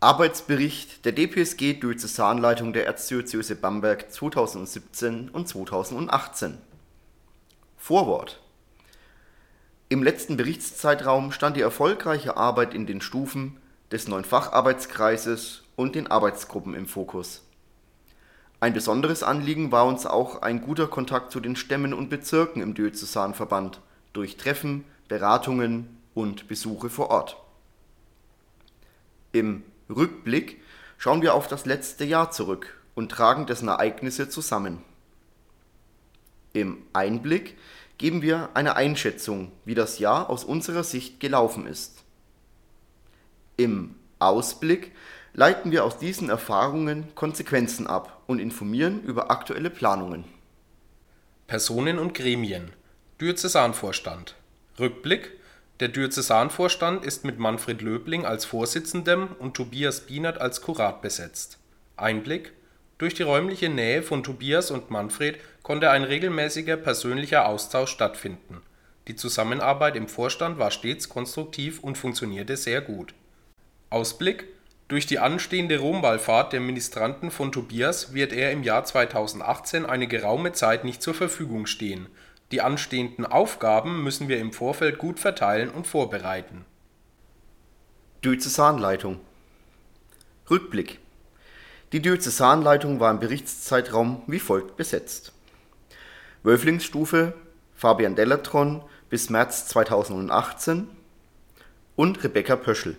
Arbeitsbericht der DPSG Diözesanleitung der Erzdiözese Bamberg 2017 und 2018. Vorwort. Im letzten Berichtszeitraum stand die erfolgreiche Arbeit in den Stufen des neuen Facharbeitskreises und den Arbeitsgruppen im Fokus. Ein besonderes Anliegen war uns auch ein guter Kontakt zu den Stämmen und Bezirken im Diözesanverband durch Treffen, Beratungen und Besuche vor Ort. Im Rückblick schauen wir auf das letzte Jahr zurück und tragen dessen Ereignisse zusammen. Im Einblick geben wir eine Einschätzung, wie das Jahr aus unserer Sicht gelaufen ist. Im Ausblick leiten wir aus diesen Erfahrungen Konsequenzen ab und informieren über aktuelle Planungen. Personen und Gremien. Diözesanvorstand. Rückblick: Der Diözesanvorstand ist mit Manfred Löbling als Vorsitzendem und Tobias Bienert als Kurat besetzt. Einblick: Durch die räumliche Nähe von Tobias und Manfred konnte ein regelmäßiger persönlicher Austausch stattfinden. Die Zusammenarbeit im Vorstand war stets konstruktiv und funktionierte sehr gut. Ausblick: Durch die anstehende Romwallfahrt der Ministranten von Tobias wird er im Jahr 2018 eine geraume Zeit nicht zur Verfügung stehen. Die anstehenden Aufgaben müssen wir im Vorfeld gut verteilen und vorbereiten. Diözesanleitung. Rückblick. Die Diözesanleitung war im Berichtszeitraum wie folgt besetzt: Wölflingsstufe Fabian Dellertron bis März 2018 und Rebecca Pöschl.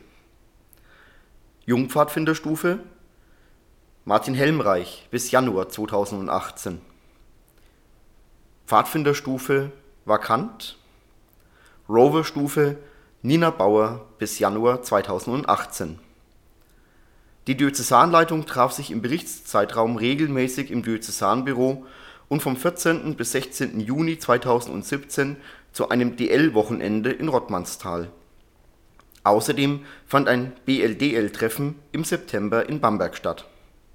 Jungpfadfinderstufe Martin Helmreich bis Januar 2018. Pfadfinderstufe vakant. Roverstufe Nina Bauer bis Januar 2018. Die Diözesanleitung traf sich im Berichtszeitraum regelmäßig im Diözesanbüro und vom 14. bis 16. Juni 2017 zu einem DL-Wochenende in Rottmannsthal. Außerdem fand ein BLDL-Treffen im September in Bamberg statt.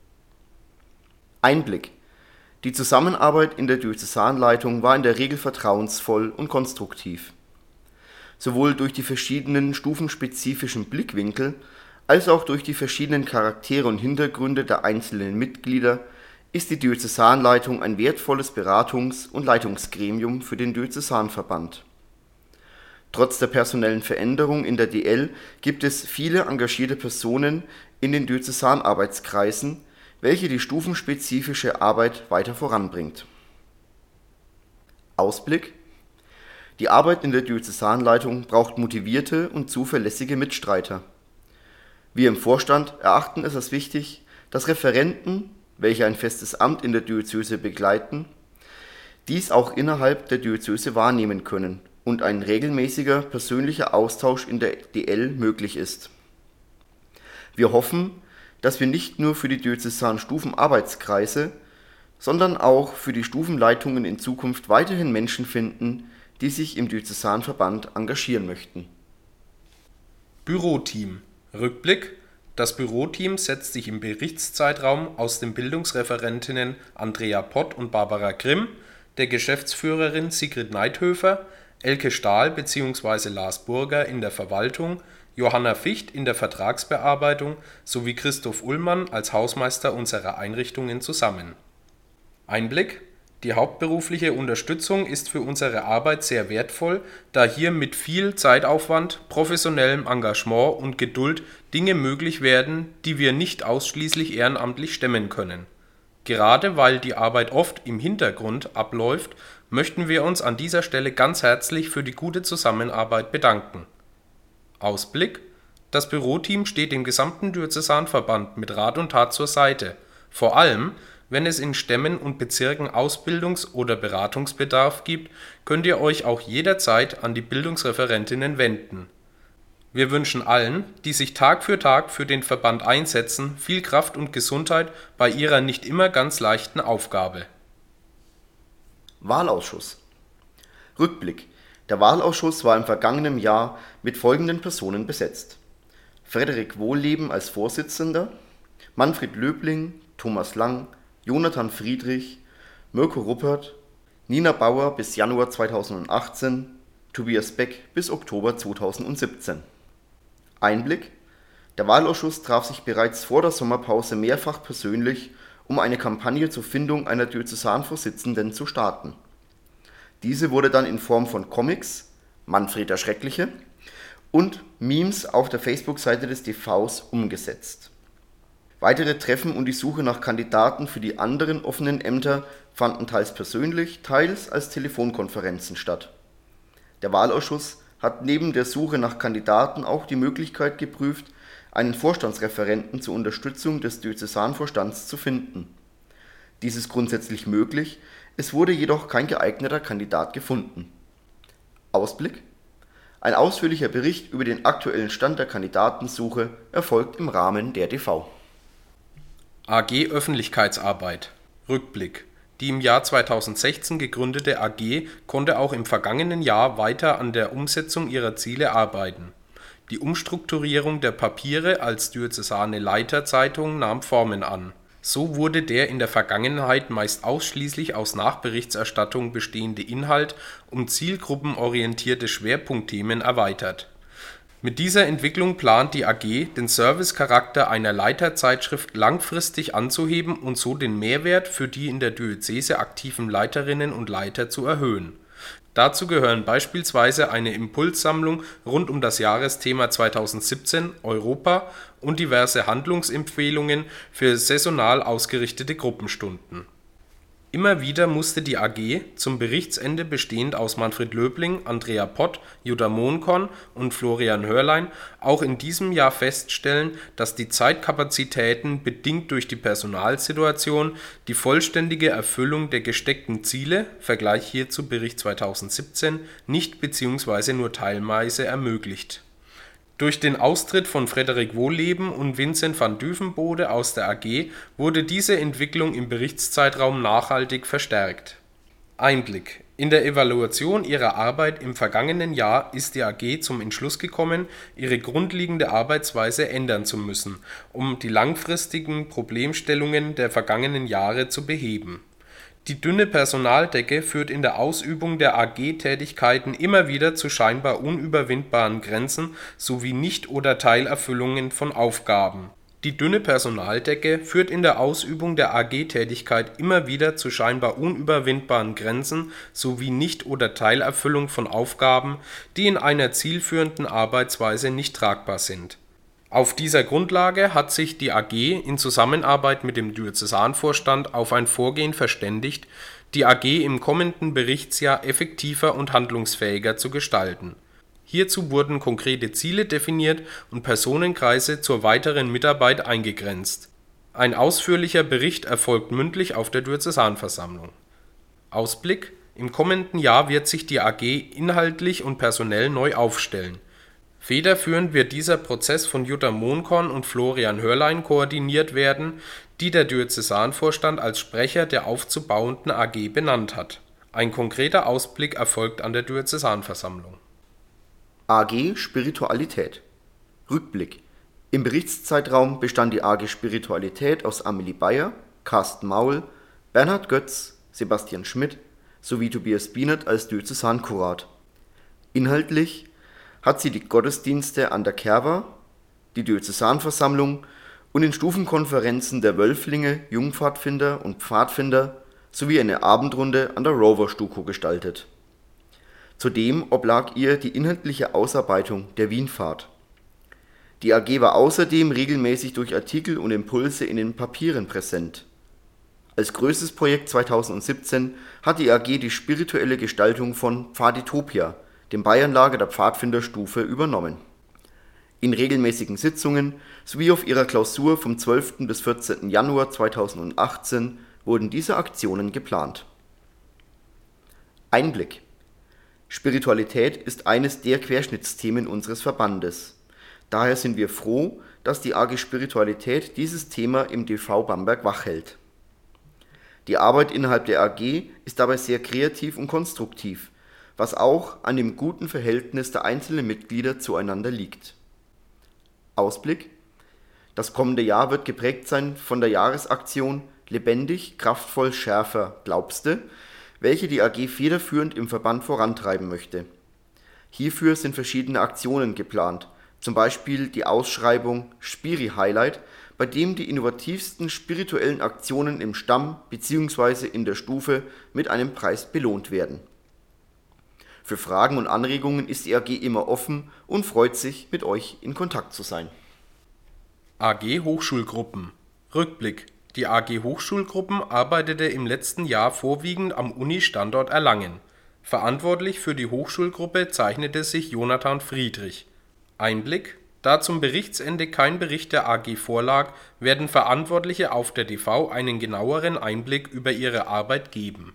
Einblick. Die Zusammenarbeit in der Diözesanleitung war in der Regel vertrauensvoll und konstruktiv. Sowohl durch die verschiedenen stufenspezifischen Blickwinkel als auch durch die verschiedenen Charaktere und Hintergründe der einzelnen Mitglieder ist die Diözesanleitung ein wertvolles Beratungs- und Leitungsgremium für den Diözesanverband. Trotz der personellen Veränderung in der DL gibt es viele engagierte Personen in den Diözesanarbeitskreisen, welche die stufenspezifische Arbeit weiter voranbringt. Ausblick. Die Arbeit in der Diözesanleitung braucht motivierte und zuverlässige Mitstreiter. Wir im Vorstand erachten es als wichtig, dass Referenten, welche ein festes Amt in der Diözese begleiten, dies auch innerhalb der Diözese wahrnehmen können und ein regelmäßiger persönlicher Austausch in der DL möglich ist. Wir hoffen, dass wir nicht nur für die Diözesan-Stufenarbeitskreise, sondern auch für die Stufenleitungen in Zukunft weiterhin Menschen finden, die sich im Diözesanverband engagieren möchten. Büroteam. Rückblick: Das Büroteam setzt sich im Berichtszeitraum aus den Bildungsreferentinnen Andrea Pott und Barbara Grimm, der Geschäftsführerin Sigrid Neithöfer, Elke Stahl bzw. Lars Burger in der Verwaltung, Johanna Ficht in der Vertragsbearbeitung sowie Christoph Ullmann als Hausmeister unserer Einrichtungen zusammen. Einblick: Die hauptberufliche Unterstützung ist für unsere Arbeit sehr wertvoll, da hier mit viel Zeitaufwand, professionellem Engagement und Geduld Dinge möglich werden, die wir nicht ausschließlich ehrenamtlich stemmen können. Gerade weil die Arbeit oft im Hintergrund abläuft, möchten wir uns an dieser Stelle ganz herzlich für die gute Zusammenarbeit bedanken. Ausblick: Das Büroteam steht dem gesamten Diözesanverband mit Rat und Tat zur Seite, vor allem wenn es in Stämmen und Bezirken Ausbildungs- oder Beratungsbedarf gibt, könnt ihr euch auch jederzeit an die Bildungsreferentinnen wenden. Wir wünschen allen, die sich Tag für Tag für den Verband einsetzen, viel Kraft und Gesundheit bei ihrer nicht immer ganz leichten Aufgabe. Wahlausschuss. Rückblick. Der Wahlausschuss war im vergangenen Jahr mit folgenden Personen besetzt: Frederik Wohlleben als Vorsitzender, Manfred Löbling, Thomas Lang, Jonathan Friedrich, Mirko Ruppert, Nina Bauer bis Januar 2018, Tobias Beck bis Oktober 2017. Einblick. Der Wahlausschuss traf sich bereits vor der Sommerpause mehrfach persönlich, um eine Kampagne zur Findung einer Diözesanvorsitzenden zu starten. Diese wurde dann in Form von Comics (Manfred der Schreckliche) und Memes auf der Facebook-Seite des DVs umgesetzt. Weitere Treffen und die Suche nach Kandidaten für die anderen offenen Ämter fanden teils persönlich, teils als Telefonkonferenzen statt. Der Wahlausschuss hat neben der Suche nach Kandidaten auch die Möglichkeit geprüft, einen Vorstandsreferenten zur Unterstützung des Diözesanvorstands zu finden. Dies ist grundsätzlich möglich, es wurde jedoch kein geeigneter Kandidat gefunden. Ausblick: Ein ausführlicher Bericht über den aktuellen Stand der Kandidatensuche erfolgt im Rahmen der DV. AG Öffentlichkeitsarbeit. Rückblick. Die im Jahr 2016 gegründete AG konnte auch im vergangenen Jahr weiter an der Umsetzung ihrer Ziele arbeiten. Die Umstrukturierung der Papiere als diözesane Leiterzeitung nahm Formen an. So wurde der in der Vergangenheit meist ausschließlich aus Nachberichterstattung bestehende Inhalt um zielgruppenorientierte Schwerpunktthemen erweitert. Mit dieser Entwicklung plant die AG, den Servicecharakter einer Leiterzeitschrift langfristig anzuheben und so den Mehrwert für die in der Diözese aktiven Leiterinnen und Leiter zu erhöhen. Dazu gehören beispielsweise eine Impulssammlung rund um das Jahresthema 2017 Europa und diverse Handlungsempfehlungen für saisonal ausgerichtete Gruppenstunden. Immer wieder musste die AG, zum Berichtsende bestehend aus Manfred Löbling, Andrea Pott, Jutta Mohnkorn und Florian Hörlein, auch in diesem Jahr feststellen, dass die Zeitkapazitäten bedingt durch die Personalsituation die vollständige Erfüllung der gesteckten Ziele (Vergleich hierzu Bericht 2017) nicht bzw. nur teilweise ermöglicht. Durch den Austritt von Frederik Wohlleben und Vincent van Duvenbode aus der AG wurde diese Entwicklung im Berichtszeitraum nachhaltig verstärkt. Einblick: In der Evaluation ihrer Arbeit im vergangenen Jahr ist die AG zum Entschluss gekommen, ihre grundlegende Arbeitsweise ändern zu müssen, um die langfristigen Problemstellungen der vergangenen Jahre zu beheben. Die dünne Personaldecke führt in der Ausübung der AG-Tätigkeiten immer wieder zu scheinbar unüberwindbaren Grenzen sowie Nicht- oder Teilerfüllungen von Aufgaben. Die dünne Personaldecke führt in der Ausübung der AG-Tätigkeit immer wieder zu scheinbar unüberwindbaren Grenzen sowie Nicht- oder Teilerfüllung von Aufgaben, die in einer zielführenden Arbeitsweise nicht tragbar sind. Auf dieser Grundlage hat sich die AG in Zusammenarbeit mit dem Diözesanvorstand auf ein Vorgehen verständigt, die AG im kommenden Berichtsjahr effektiver und handlungsfähiger zu gestalten. Hierzu wurden konkrete Ziele definiert und Personenkreise zur weiteren Mitarbeit eingegrenzt. Ein ausführlicher Bericht erfolgt mündlich auf der Diözesanversammlung. Ausblick: Im kommenden Jahr wird sich die AG inhaltlich und personell neu aufstellen. Federführend wird dieser Prozess von Jutta Mohnkorn und Florian Hörlein koordiniert werden, die der Diözesanvorstand als Sprecher der aufzubauenden AG benannt hat. Ein konkreter Ausblick erfolgt an der Diözesanversammlung. AG Spiritualität. Rückblick: Im Berichtszeitraum bestand die AG Spiritualität aus Amelie Bayer, Carsten Maul, Bernhard Götz, Sebastian Schmidt sowie Tobias Bienert als Diözesankurat. Inhaltlich hat sie die Gottesdienste an der Kerwa, die Diözesanversammlung und in Stufenkonferenzen der Wölflinge, Jungpfadfinder und Pfadfinder sowie eine Abendrunde an der Rover-Stuko gestaltet. Zudem oblag ihr die inhaltliche Ausarbeitung der Wienfahrt. Die AG war außerdem regelmäßig durch Artikel und Impulse in den Papieren präsent. Als größtes Projekt 2017 hat die AG die spirituelle Gestaltung von Pfaditopia, dem Bayernlager der Pfadfinderstufe, übernommen. In regelmäßigen Sitzungen sowie auf ihrer Klausur vom 12. bis 14. Januar 2018 wurden diese Aktionen geplant. Einblick: Spiritualität ist eines der Querschnittsthemen unseres Verbandes. Daher sind wir froh, dass die AG Spiritualität dieses Thema im DV Bamberg wachhält. Die Arbeit innerhalb der AG ist dabei sehr kreativ und konstruktiv, was auch an dem guten Verhältnis der einzelnen Mitglieder zueinander liegt. Ausblick: Das kommende Jahr wird geprägt sein von der Jahresaktion Lebendig, kraftvoll, schärfer, glaubste, welche die AG federführend im Verband vorantreiben möchte. Hierfür sind verschiedene Aktionen geplant, Zum Beispiel die Ausschreibung Spiri Highlight, bei dem die innovativsten spirituellen Aktionen im Stamm bzw. in der Stufe mit einem Preis belohnt werden. Für Fragen und Anregungen ist die AG immer offen und freut sich, mit euch in Kontakt zu sein. AG Hochschulgruppen. Rückblick. Die AG Hochschulgruppen arbeitete im letzten Jahr vorwiegend am Uni-Standort Erlangen. Verantwortlich für die Hochschulgruppe zeichnete sich Jonathan Friedrich. Einblick. Da zum Berichtsende kein Bericht der AG vorlag, werden Verantwortliche auf der TV einen genaueren Einblick über ihre Arbeit geben.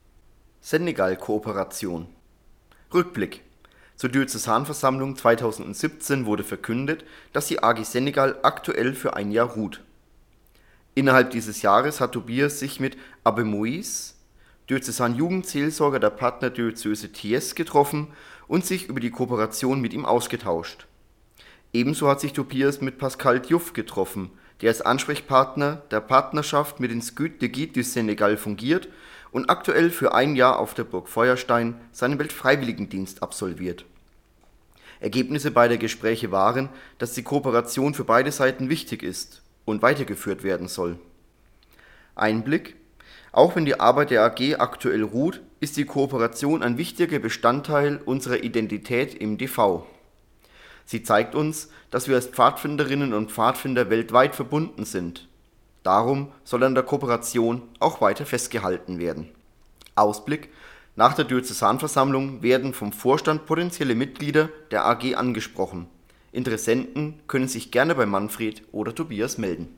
Senegal-Kooperation. Rückblick. Zur Diözesanversammlung 2017 wurde verkündet, dass die AG Senegal aktuell für ein Jahr ruht. Innerhalb dieses Jahres hat Tobias sich mit Abbé Moïse, Diözesan-Jugendseelsorger der Partnerdiözese Thiès, getroffen und sich über die Kooperation mit ihm ausgetauscht. Ebenso hat sich Tobias mit Pascal Diouf getroffen, der als Ansprechpartner der Partnerschaft mit den Scuds de Guide du Sénégal fungiert und aktuell für ein Jahr auf der Burg Feuerstein seinen Weltfreiwilligendienst absolviert. Ergebnisse beider Gespräche waren, dass die Kooperation für beide Seiten wichtig ist und weitergeführt werden soll. Einblick: Auch wenn die Arbeit der AG aktuell ruht, ist die Kooperation ein wichtiger Bestandteil unserer Identität im DV. Sie zeigt uns, dass wir als Pfadfinderinnen und Pfadfinder weltweit verbunden sind. Darum soll an der Kooperation auch weiter festgehalten werden. Ausblick: Nach der Diözesanversammlung werden vom Vorstand potenzielle Mitglieder der AG angesprochen. Interessenten können sich gerne bei Manfred oder Tobias melden.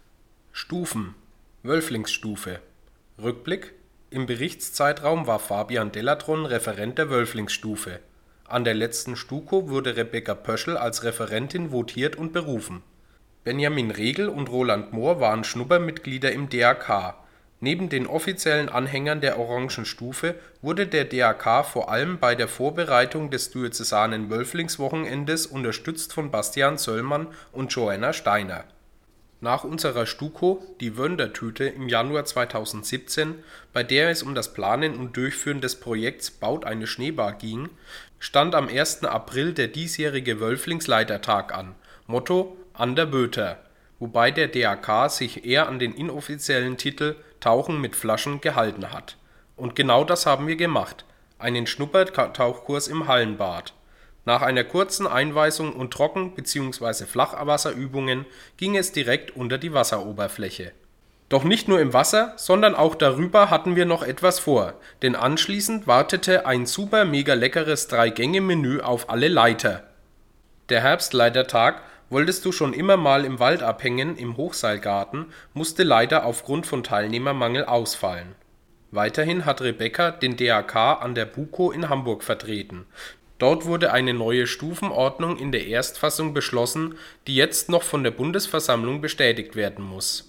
Stufen. Wölflingsstufe. Rückblick. Im Berichtszeitraum war Fabian Delatron Referent der Wölflingsstufe. An der letzten STUKO wurde Rebecca Pöschl als Referentin votiert und berufen. Benjamin Regel und Roland Mohr waren Schnuppermitglieder im DAK. Neben den offiziellen Anhängern der Orangen Stufe wurde der DAK vor allem bei der Vorbereitung des diözesanen Wölflingswochenendes unterstützt von Bastian Söllmann und Joanna Steiner. Nach unserer STUKO, die Wöndertüte, im Januar 2017, bei der es um das Planen und Durchführen des Projekts Baut eine Schneebar ging, stand am 1. April der diesjährige Wölflingsleitertag an, Motto An der Böter, wobei der DAK sich eher an den inoffiziellen Titel Tauchen mit Flaschen gehalten hat. Und genau das haben wir gemacht, einen Schnuppertauchkurs im Hallenbad. Nach einer kurzen Einweisung und Trocken- bzw. Flachwasserübungen ging es direkt unter die Wasseroberfläche. Doch nicht nur im Wasser, sondern auch darüber hatten wir noch etwas vor, denn anschließend wartete ein super mega leckeres 3-Gänge-Menü auf alle Leiter. Der Herbstleitertag, wolltest du schon immer mal im Wald abhängen im Hochseilgarten, musste leider aufgrund von Teilnehmermangel ausfallen. Weiterhin hat Rebecca den DAK an der BUKO in Hamburg vertreten. Dort wurde eine neue Stufenordnung in der Erstfassung beschlossen, die jetzt noch von der Bundesversammlung bestätigt werden muss.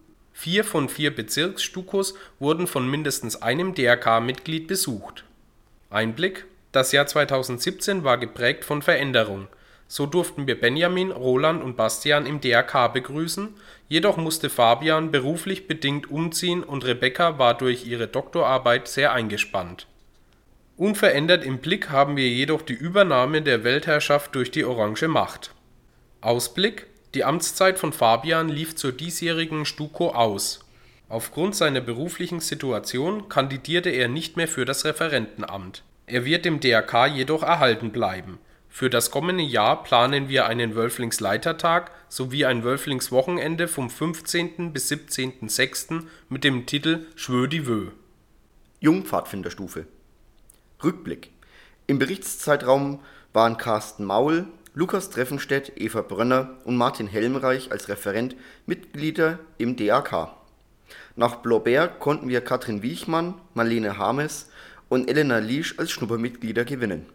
4 von 4 Bezirks-STUKOs wurden von mindestens einem DAK-Mitglied besucht. Einblick: Das Jahr 2017 war geprägt von Veränderung. So durften wir Benjamin, Roland und Bastian im DAK begrüßen, jedoch musste Fabian beruflich bedingt umziehen und Rebecca war durch ihre Doktorarbeit sehr eingespannt. Unverändert im Blick haben wir jedoch die Übernahme der Weltherrschaft durch die Orange Macht. Ausblick: Die Amtszeit von Fabian lief zur diesjährigen STUKO aus. Aufgrund seiner beruflichen Situation kandidierte er nicht mehr für das Referentenamt. Er wird dem DAK jedoch erhalten bleiben. Für das kommende Jahr planen wir einen Wölflingsleitertag sowie ein Wölflingswochenende vom 15. bis 17.06. mit dem Titel Schwö die Wö. Jungpfadfinderstufe. Rückblick. Im Berichtszeitraum waren Carsten Maul, Lukas Treffenstedt, Eva Brönner und Martin Helmreich als Referent Mitglieder im DAK. Nach Blobert konnten wir Katrin Wiechmann, Marlene Harmes und Elena Liesch als Schnuppermitglieder gewinnen.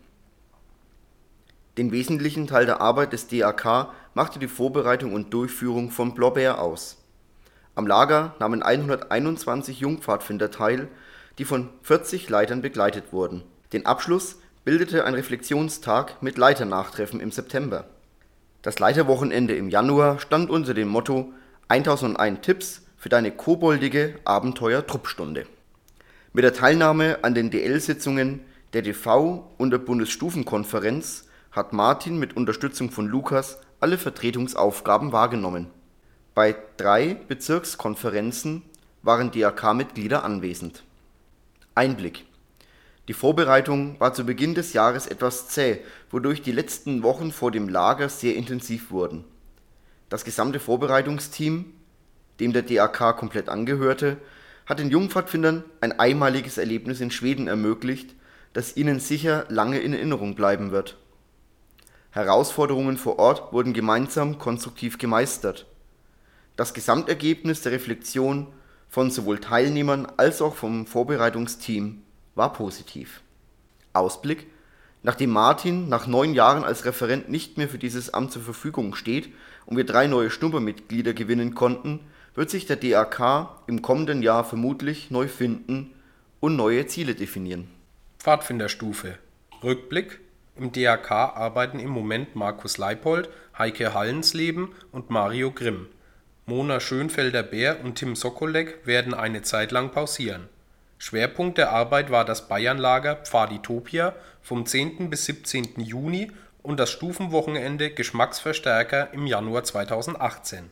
Den wesentlichen Teil der Arbeit des DAK machte die Vorbereitung und Durchführung von Blobert aus. Am Lager nahmen 121 Jungpfadfinder teil, die von 40 Leitern begleitet wurden. Den Abschluss bildete ein Reflexionstag mit Leiternach-Treffen im September. Das Leiterwochenende im Januar stand unter dem Motto 1001 Tipps für deine koboldige Abenteuer-Truppstunde. Mit der Teilnahme an den DL-Sitzungen der DV und der Bundesstufenkonferenz hat Martin mit Unterstützung von Lukas alle Vertretungsaufgaben wahrgenommen. Bei 3 Bezirkskonferenzen waren DRK-Mitglieder anwesend. Einblick: Die Vorbereitung war zu Beginn des Jahres etwas zäh, wodurch die letzten Wochen vor dem Lager sehr intensiv wurden. Das gesamte Vorbereitungsteam, dem der DRK komplett angehörte, hat den Jungpfadfindern ein einmaliges Erlebnis in Schweden ermöglicht, das ihnen sicher lange in Erinnerung bleiben wird. Herausforderungen vor Ort wurden gemeinsam konstruktiv gemeistert. Das Gesamtergebnis der Reflexion von sowohl Teilnehmern als auch vom Vorbereitungsteam war positiv. Ausblick: Nachdem Martin nach 9 Jahren als Referent nicht mehr für dieses Amt zur Verfügung steht und wir 3 neue Schnuppermitglieder gewinnen konnten, wird sich der DRK im kommenden Jahr vermutlich neu finden und neue Ziele definieren. Pfadfinderstufe. Rückblick: Im DRK arbeiten im Moment Markus Leipold, Heike Hallensleben und Mario Grimm. Mona Schönfelder-Beer und Tim Sokolek werden eine Zeit lang pausieren. Schwerpunkt der Arbeit war das Bayernlager Pfaditopia vom 10. bis 17. Juni und das Stufenwochenende Geschmacksverstärker im Januar 2018.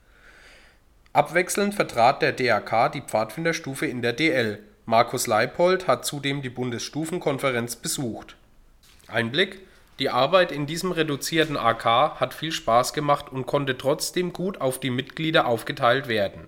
Abwechselnd vertrat der DRK die Pfadfinderstufe in der DL. Markus Leipold hat zudem die Bundesstufenkonferenz besucht. Einblick: Die Arbeit in diesem reduzierten AK hat viel Spaß gemacht und konnte trotzdem gut auf die Mitglieder aufgeteilt werden.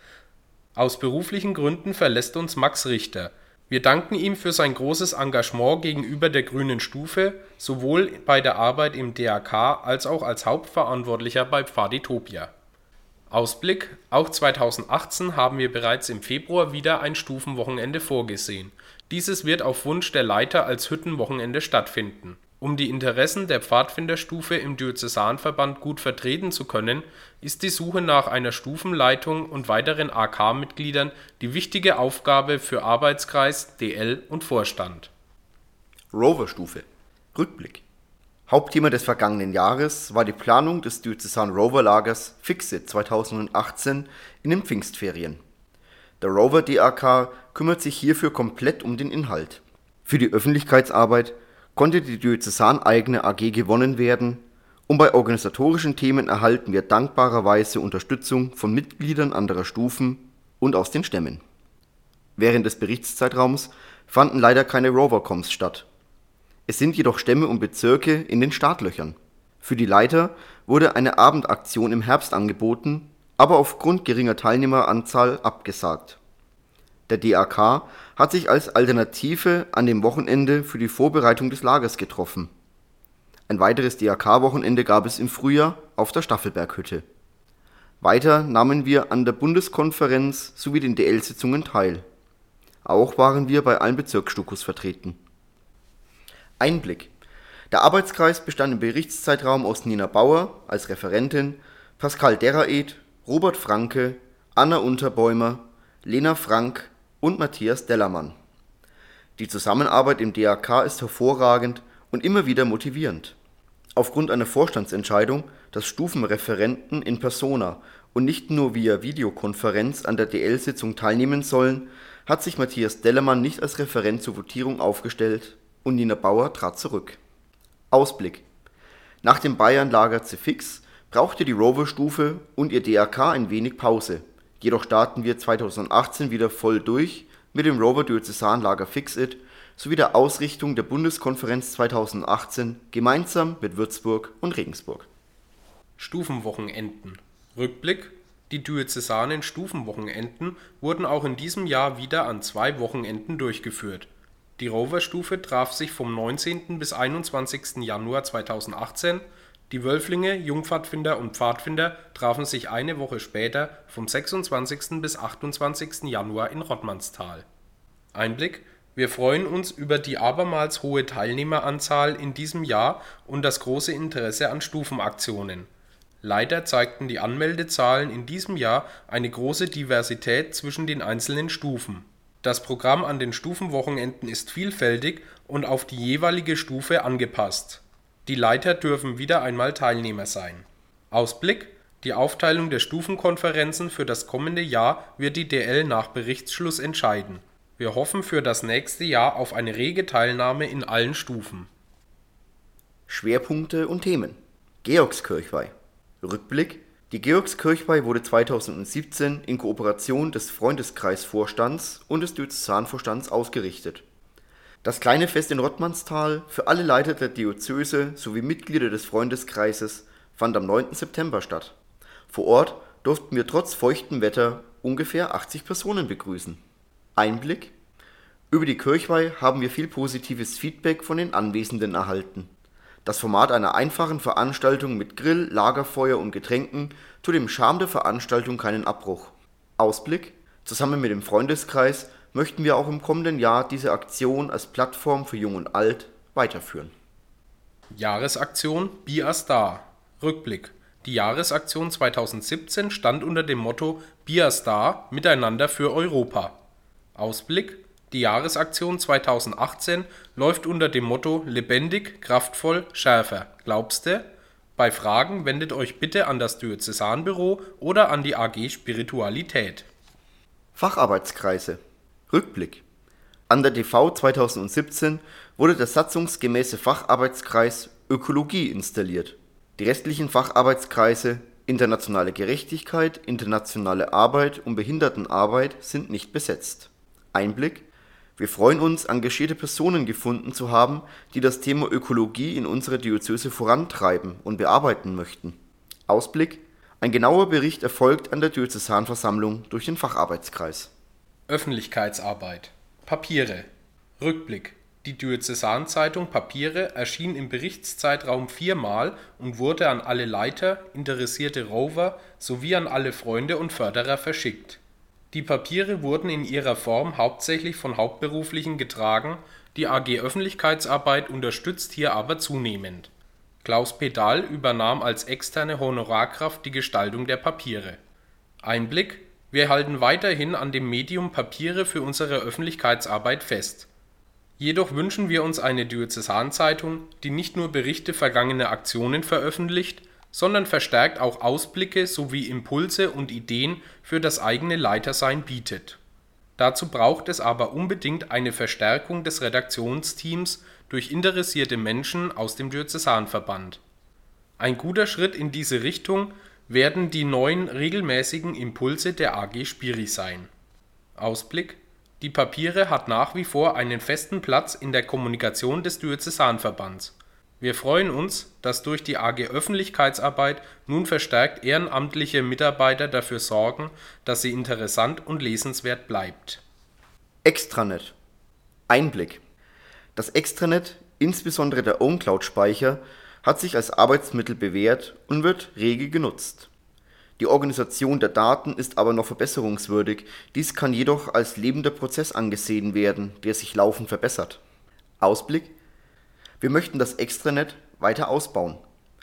Aus beruflichen Gründen verlässt uns Max Richter. Wir danken ihm für sein großes Engagement gegenüber der grünen Stufe, sowohl bei der Arbeit im DRK als auch als Hauptverantwortlicher bei Pfaditopia. Ausblick: Auch 2018 haben wir bereits im Februar wieder ein Stufenwochenende vorgesehen. Dieses wird auf Wunsch der Leiter als Hüttenwochenende stattfinden. Um die Interessen der Pfadfinderstufe im Diözesanverband gut vertreten zu können, ist die Suche nach einer Stufenleitung und weiteren AK-Mitgliedern die wichtige Aufgabe für Arbeitskreis, DL und Vorstand. Rover-Stufe. Rückblick: Hauptthema des vergangenen Jahres war die Planung des Diözesan-Rover-Lagers Fixit 2018 in den Pfingstferien. Der Rover-DRK kümmert sich hierfür komplett um den Inhalt. Für die Öffentlichkeitsarbeit konnte die diözesaneigene AG gewonnen werden und bei organisatorischen Themen erhalten wir dankbarerweise Unterstützung von Mitgliedern anderer Stufen und aus den Stämmen. Während des Berichtszeitraums fanden leider keine Rovercoms statt. Es sind jedoch Stämme und Bezirke in den Startlöchern. Für die Leiter wurde eine Abendaktion im Herbst angeboten, aber aufgrund geringer Teilnehmeranzahl abgesagt. Der DRK hat sich als Alternative an dem Wochenende für die Vorbereitung des Lagers getroffen. Ein weiteres DRK-Wochenende gab es im Frühjahr auf der Staffelberghütte. Weiter nahmen wir an der Bundeskonferenz sowie den DL-Sitzungen teil. Auch waren wir bei allen Bezirksstukos vertreten. Einblick: Der Arbeitskreis bestand im Berichtszeitraum aus Nina Bauer als Referentin, Pascal Deraed, Robert Franke, Anna Unterbäumer, Lena Frank und Matthias Dellermann. Die Zusammenarbeit im DRK ist hervorragend und immer wieder motivierend. Aufgrund einer Vorstandsentscheidung, dass Stufenreferenten in persona und nicht nur via Videokonferenz an der DL-Sitzung teilnehmen sollen, hat sich Matthias Dellermann nicht als Referent zur Votierung aufgestellt und Nina Bauer trat zurück. Ausblick: Nach dem Bayernlager Cefix brauchte die Rover-Stufe und ihr DRK ein wenig Pause. Jedoch starten wir 2018 wieder voll durch mit dem Rover-Diözesanlager Fixit sowie der Ausrichtung der Bundeskonferenz 2018 gemeinsam mit Würzburg und Regensburg. Stufenwochenenden. Rückblick: Die diözesanen Stufenwochenenden wurden auch in diesem Jahr wieder an 2 Wochenenden durchgeführt. Die Rover-Stufe traf sich vom 19. bis 21. Januar 2018, die Wölflinge, Jungpfadfinder und Pfadfinder trafen sich eine Woche später vom 26. bis 28. Januar in Rottmannsthal. Einblick: Wir freuen uns über die abermals hohe Teilnehmeranzahl in diesem Jahr und das große Interesse an Stufenaktionen. Leider zeigten die Anmeldezahlen in diesem Jahr eine große Diversität zwischen den einzelnen Stufen. Das Programm an den Stufenwochenenden ist vielfältig und auf die jeweilige Stufe angepasst. Die Leiter dürfen wieder einmal Teilnehmer sein. Ausblick: Die Aufteilung der Stufenkonferenzen für das kommende Jahr wird die DL nach Berichtsschluss entscheiden. Wir hoffen für das nächste Jahr auf eine rege Teilnahme in allen Stufen. Schwerpunkte und Themen. Georgskirchweih. Rückblick: Die Georgskirchweih wurde 2017 in Kooperation des Freundeskreisvorstands und des Diözesanvorstands ausgerichtet. Das kleine Fest in Rottmannsthal für alle Leiter der Diözese sowie Mitglieder des Freundeskreises fand am 9. September statt. Vor Ort durften wir trotz feuchtem Wetter ungefähr 80 Personen begrüßen. Einblick: Über die Kirchweih haben wir viel positives Feedback von den Anwesenden erhalten. Das Format einer einfachen Veranstaltung mit Grill, Lagerfeuer und Getränken tut dem Charme der Veranstaltung keinen Abbruch. Ausblick: Zusammen mit dem Freundeskreis möchten wir auch im kommenden Jahr diese Aktion als Plattform für Jung und Alt weiterführen. Jahresaktion Be a Star. Rückblick: Die Jahresaktion 2017 stand unter dem Motto Be a Star – Miteinander für Europa. Ausblick: Die Jahresaktion 2018 läuft unter dem Motto Lebendig, kraftvoll, schärfer. Glaubste? Bei Fragen wendet euch bitte an das Diözesanbüro oder an die AG Spiritualität. Facharbeitskreise. Rückblick: An der DV 2017 wurde der satzungsgemäße Facharbeitskreis Ökologie installiert. Die restlichen Facharbeitskreise Internationale Gerechtigkeit, Internationale Arbeit und Behindertenarbeit sind nicht besetzt. Einblick: Wir freuen uns, engagierte Personen gefunden zu haben, die das Thema Ökologie in unserer Diözese vorantreiben und bearbeiten möchten. Ausblick: Ein genauer Bericht erfolgt an der Diözesanversammlung durch den Facharbeitskreis. Öffentlichkeitsarbeit. Papiere. Rückblick: Die Diözesanzeitung Papiere erschien im Berichtszeitraum 4-mal und wurde an alle Leiter, interessierte Rover sowie an alle Freunde und Förderer verschickt. Die Papiere wurden in ihrer Form hauptsächlich von Hauptberuflichen getragen, die AG Öffentlichkeitsarbeit unterstützt hier aber zunehmend. Klaus Pedal übernahm als externe Honorarkraft die Gestaltung der Papiere. Einblick: Wir halten weiterhin an dem Medium Papiere für unsere Öffentlichkeitsarbeit fest. Jedoch wünschen wir uns eine Diözesanzeitung, die nicht nur Berichte vergangener Aktionen veröffentlicht, sondern verstärkt auch Ausblicke sowie Impulse und Ideen für das eigene Leitersein bietet. Dazu braucht es aber unbedingt eine Verstärkung des Redaktionsteams durch interessierte Menschen aus dem Diözesanverband. Ein guter Schritt in diese Richtung werden die neuen regelmäßigen Impulse der AG Spiri sein. Ausblick: Die Papiere hat nach wie vor einen festen Platz in der Kommunikation des Diözesanverbands. Wir freuen uns, dass durch die AG Öffentlichkeitsarbeit nun verstärkt ehrenamtliche Mitarbeiter dafür sorgen, dass sie interessant und lesenswert bleibt. Extranet. Einblick: Das Extranet, insbesondere der OwnCloud-Speicher, hat sich als Arbeitsmittel bewährt und wird rege genutzt. Die Organisation der Daten ist aber noch verbesserungswürdig, dies kann jedoch als lebender Prozess angesehen werden, der sich laufend verbessert. Ausblick: Wir möchten das Extranet weiter ausbauen.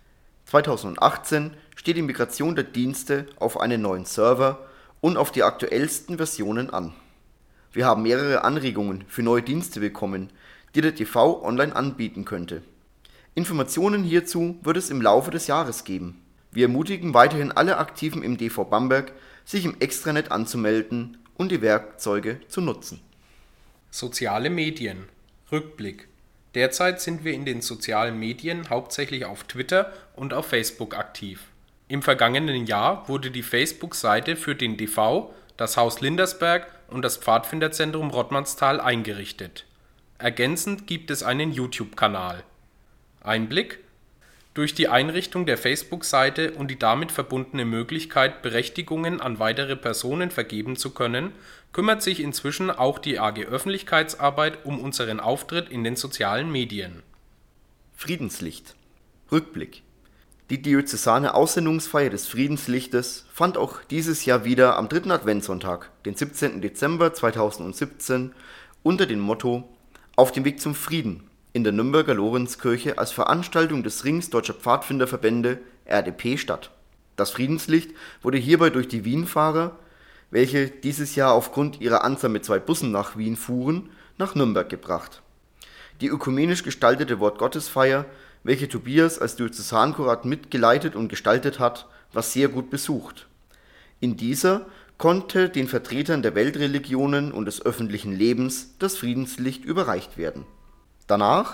2018 steht die Migration der Dienste auf einen neuen Server und auf die aktuellsten Versionen an. Wir haben mehrere Anregungen für neue Dienste bekommen, die der TV online anbieten könnte. Informationen hierzu wird es im Laufe des Jahres geben. Wir ermutigen weiterhin alle Aktiven im DV Bamberg, sich im Extranet anzumelden und die Werkzeuge zu nutzen. Soziale Medien. Rückblick: Derzeit sind wir in den sozialen Medien hauptsächlich auf Twitter und auf Facebook aktiv. Im vergangenen Jahr wurde die Facebook-Seite für den DV, das Haus Lindersberg und das Pfadfinderzentrum Rottmannsthal eingerichtet. Ergänzend gibt es einen YouTube-Kanal. Einblick: Durch die Einrichtung der Facebook-Seite und die damit verbundene Möglichkeit, Berechtigungen an weitere Personen vergeben zu können, kümmert sich inzwischen auch die AG Öffentlichkeitsarbeit um unseren Auftritt in den sozialen Medien. Friedenslicht. Rückblick: Die diözesane Aussendungsfeier des Friedenslichtes fand auch dieses Jahr wieder am 3. Adventssonntag, den 17. Dezember 2017, unter dem Motto Auf dem Weg zum Frieden in der Nürnberger Lorenzkirche als Veranstaltung des Rings Deutscher Pfadfinderverbände RDP statt. Das Friedenslicht wurde hierbei durch die Wienfahrer, welche dieses Jahr aufgrund ihrer Anzahl mit 2 Bussen nach Wien fuhren, nach Nürnberg gebracht. Die ökumenisch gestaltete Wortgottesfeier, welche Tobias als Diözesankurat mitgeleitet und gestaltet hat, war sehr gut besucht. In dieser konnte den Vertretern der Weltreligionen und des öffentlichen Lebens das Friedenslicht überreicht werden. Danach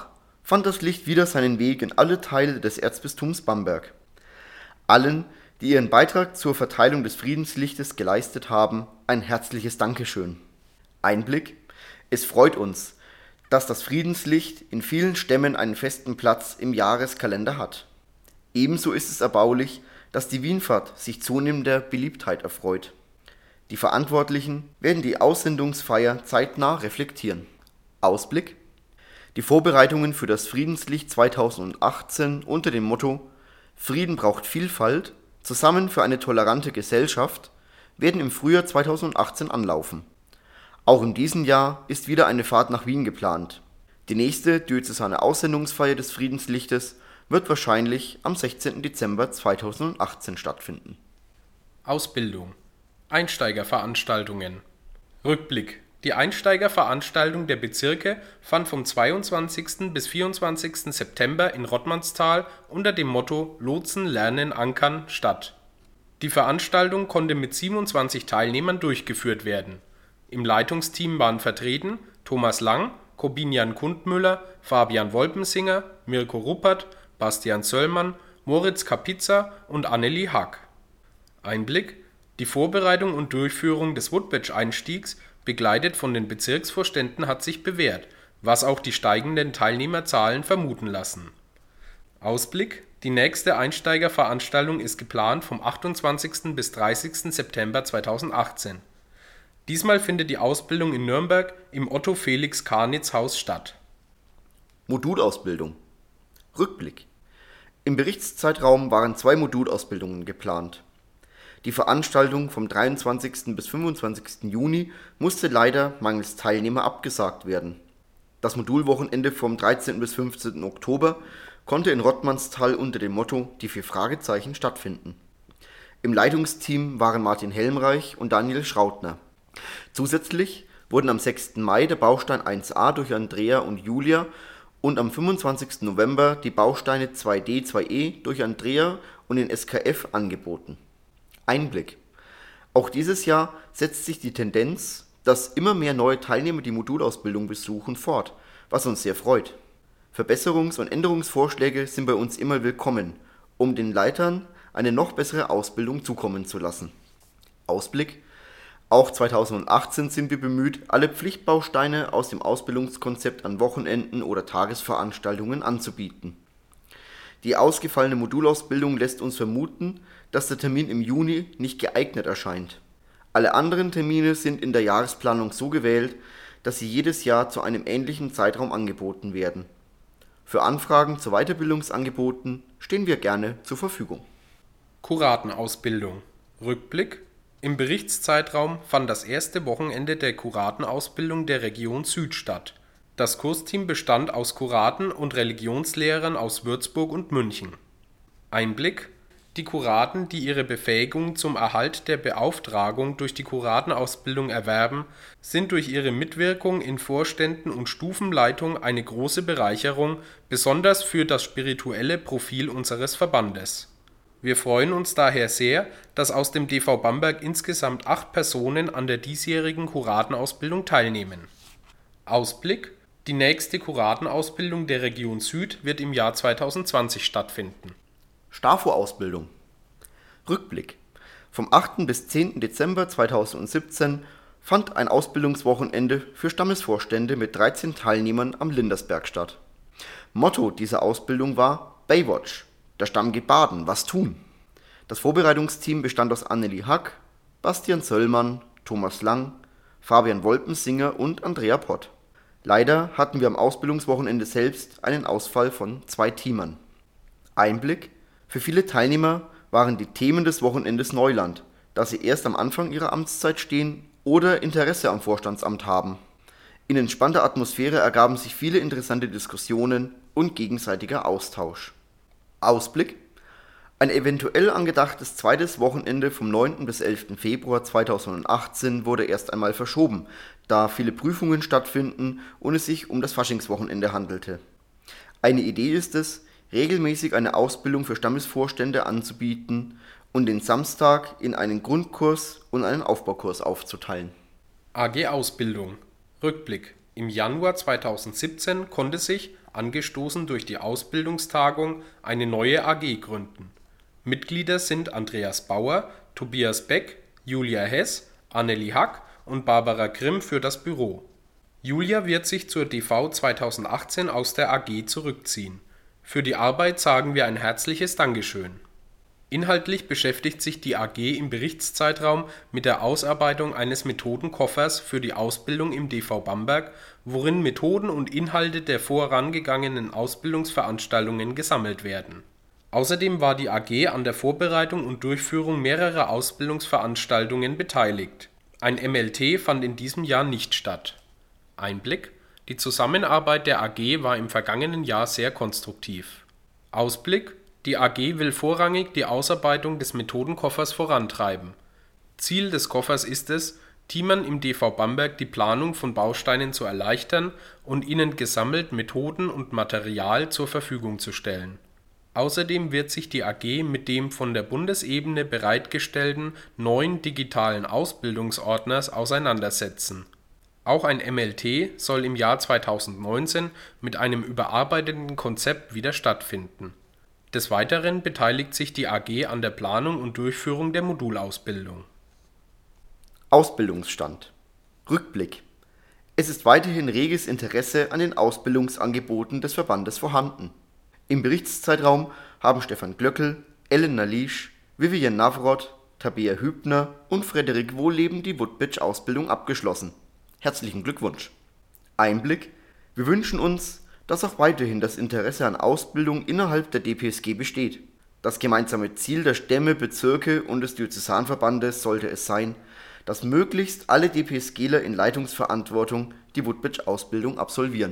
fand das Licht wieder seinen Weg in alle Teile des Erzbistums Bamberg. Allen, die ihren Beitrag zur Verteilung des Friedenslichtes geleistet haben, ein herzliches Dankeschön. Einblick: Es freut uns, dass das Friedenslicht in vielen Stämmen einen festen Platz im Jahreskalender hat. Ebenso ist es erbaulich, dass die Wienfahrt sich zunehmender Beliebtheit erfreut. Die Verantwortlichen werden die Aussendungsfeier zeitnah reflektieren. Ausblick: Die Vorbereitungen für das Friedenslicht 2018 unter dem Motto Frieden braucht Vielfalt, zusammen für eine tolerante Gesellschaft werden im Frühjahr 2018 anlaufen. Auch in diesem Jahr ist wieder eine Fahrt nach Wien geplant. Die nächste diözesane Aussendungsfeier des Friedenslichtes wird wahrscheinlich am 16. Dezember 2018 stattfinden. Ausbildung. Einsteigerveranstaltungen. Rückblick. Die Einsteigerveranstaltung der Bezirke fand vom 22. bis 24. September in Rottmannsthal unter dem Motto Lotsen, Lernen, Ankern statt. Die Veranstaltung konnte mit 27 Teilnehmern durchgeführt werden. Im Leitungsteam waren vertreten Thomas Lang, Corbinian Kundmüller, Fabian Wolpensinger, Mirko Ruppert, Bastian Söllmann, Moritz Kapitza und Anneli Hack. Einblick: Die Vorbereitung und Durchführung des Woodbridge-Einstiegs, begleitet von den Bezirksvorständen, hat sich bewährt, was auch die steigenden Teilnehmerzahlen vermuten lassen. Ausblick: Die nächste Einsteigerveranstaltung ist geplant vom 28. bis 30. September 2018. Diesmal findet die Ausbildung in Nürnberg im Otto-Felix-Karnitz-Haus statt. Modulausbildung. Rückblick: Im Berichtszeitraum waren 2 Modulausbildungen geplant. Die Veranstaltung vom 23. bis 25. Juni musste leider mangels Teilnehmer abgesagt werden. Das Modulwochenende vom 13. bis 15. Oktober konnte in Rottmannsthal unter dem Motto Die 4 Fragezeichen stattfinden. Im Leitungsteam waren Martin Helmreich und Daniel Schrautner. Zusätzlich wurden am 6. Mai der Baustein 1a durch Andrea und Julia und am 25. November die Bausteine 2D, 2E durch Andrea und den SKF angeboten. Einblick: Auch dieses Jahr setzt sich die Tendenz, dass immer mehr neue Teilnehmer die Modulausbildung besuchen, fort, was uns sehr freut. Verbesserungs- und Änderungsvorschläge sind bei uns immer willkommen, um den Leitern eine noch bessere Ausbildung zukommen zu lassen. Ausblick: Auch 2018 sind wir bemüht, alle Pflichtbausteine aus dem Ausbildungskonzept an Wochenenden oder Tagesveranstaltungen anzubieten. Die ausgefallene Modulausbildung lässt uns vermuten, dass der Termin im Juni nicht geeignet erscheint. Alle anderen Termine sind in der Jahresplanung so gewählt, dass sie jedes Jahr zu einem ähnlichen Zeitraum angeboten werden. Für Anfragen zu Weiterbildungsangeboten stehen wir gerne zur Verfügung. Kuratenausbildung. Rückblick: Im Berichtszeitraum fand das erste Wochenende der Kuratenausbildung der Region Süd statt. Das Kursteam bestand aus Kuraten und Religionslehrern aus Würzburg und München. Einblick: Die Kuraten, die ihre Befähigung zum Erhalt der Beauftragung durch die Kuratenausbildung erwerben, sind durch ihre Mitwirkung in Vorständen und Stufenleitung eine große Bereicherung, besonders für das spirituelle Profil unseres Verbandes. Wir freuen uns daher sehr, dass aus dem DV Bamberg insgesamt 8 Personen an der diesjährigen Kuratenausbildung teilnehmen. Ausblick: Die nächste Kuratenausbildung der Region Süd wird im Jahr 2020 stattfinden. STAFO-Ausbildung. Rückblick: Vom 8. bis 10. Dezember 2017 fand ein Ausbildungswochenende für Stammesvorstände mit 13 Teilnehmern am Lindersberg statt. Motto dieser Ausbildung war Baywatch. Der Stamm geht baden, was tun? Das Vorbereitungsteam bestand aus Anneli Hack, Bastian Söllmann, Thomas Lang, Fabian Wolpensinger und Andrea Pott. Leider hatten wir am Ausbildungswochenende selbst einen Ausfall von 2 Teamern. Einblick: Für viele Teilnehmer waren die Themen des Wochenendes Neuland, da sie erst am Anfang ihrer Amtszeit stehen oder Interesse am Vorstandsamt haben. In entspannter Atmosphäre ergaben sich viele interessante Diskussionen und gegenseitiger Austausch. Ausblick: Ein eventuell angedachtes zweites Wochenende vom 9. bis 11. Februar 2018 wurde erst einmal verschoben, da viele Prüfungen stattfinden und es sich um das Faschingswochenende handelte. Eine Idee ist es, regelmäßig eine Ausbildung für Stammesvorstände anzubieten und den Samstag in einen Grundkurs und einen Aufbaukurs aufzuteilen. AG Ausbildung. Rückblick: Im Januar 2017 konnte sich angestoßen durch die Ausbildungstagung, eine neue AG gründen. Mitglieder sind Andreas Bauer, Tobias Beck, Julia Hess, Anneli Hack und Barbara Grimm für das Büro. Julia wird sich zur DV 2018 aus der AG zurückziehen. Für die Arbeit sagen wir ein herzliches Dankeschön. Inhaltlich beschäftigt sich die AG im Berichtszeitraum mit der Ausarbeitung eines Methodenkoffers für die Ausbildung im DV Bamberg, worin Methoden und Inhalte der vorangegangenen Ausbildungsveranstaltungen gesammelt werden. Außerdem war die AG an der Vorbereitung und Durchführung mehrerer Ausbildungsveranstaltungen beteiligt. Ein MLT fand in diesem Jahr nicht statt. Einblick: Die Zusammenarbeit der AG war im vergangenen Jahr sehr konstruktiv. Ausblick: Die AG will vorrangig die Ausarbeitung des Methodenkoffers vorantreiben. Ziel des Koffers ist es, Teamern im DV Bamberg die Planung von Bausteinen zu erleichtern und ihnen gesammelt Methoden und Material zur Verfügung zu stellen. Außerdem wird sich die AG mit dem von der Bundesebene bereitgestellten neuen digitalen Ausbildungsordners auseinandersetzen. Auch ein MLT soll im Jahr 2019 mit einem überarbeiteten Konzept wieder stattfinden. Des Weiteren beteiligt sich die AG an der Planung und Durchführung der Modulausbildung. Ausbildungsstand. Rückblick. Es ist weiterhin reges Interesse an den Ausbildungsangeboten des Verbandes vorhanden. Im Berichtszeitraum haben Stefan Glöckel, Ellen Nalisch, Vivian Navroth, Tabea Hübner und Frederik Wohlleben die Woodbridge-Ausbildung abgeschlossen. Herzlichen Glückwunsch! Einblick: Wir wünschen uns, dass auch weiterhin das Interesse an Ausbildung innerhalb der DPSG besteht. Das gemeinsame Ziel der Stämme, Bezirke und des Diözesanverbandes sollte es sein, dass möglichst alle DPSGler in Leitungsverantwortung die Woodbridge-Ausbildung absolvieren.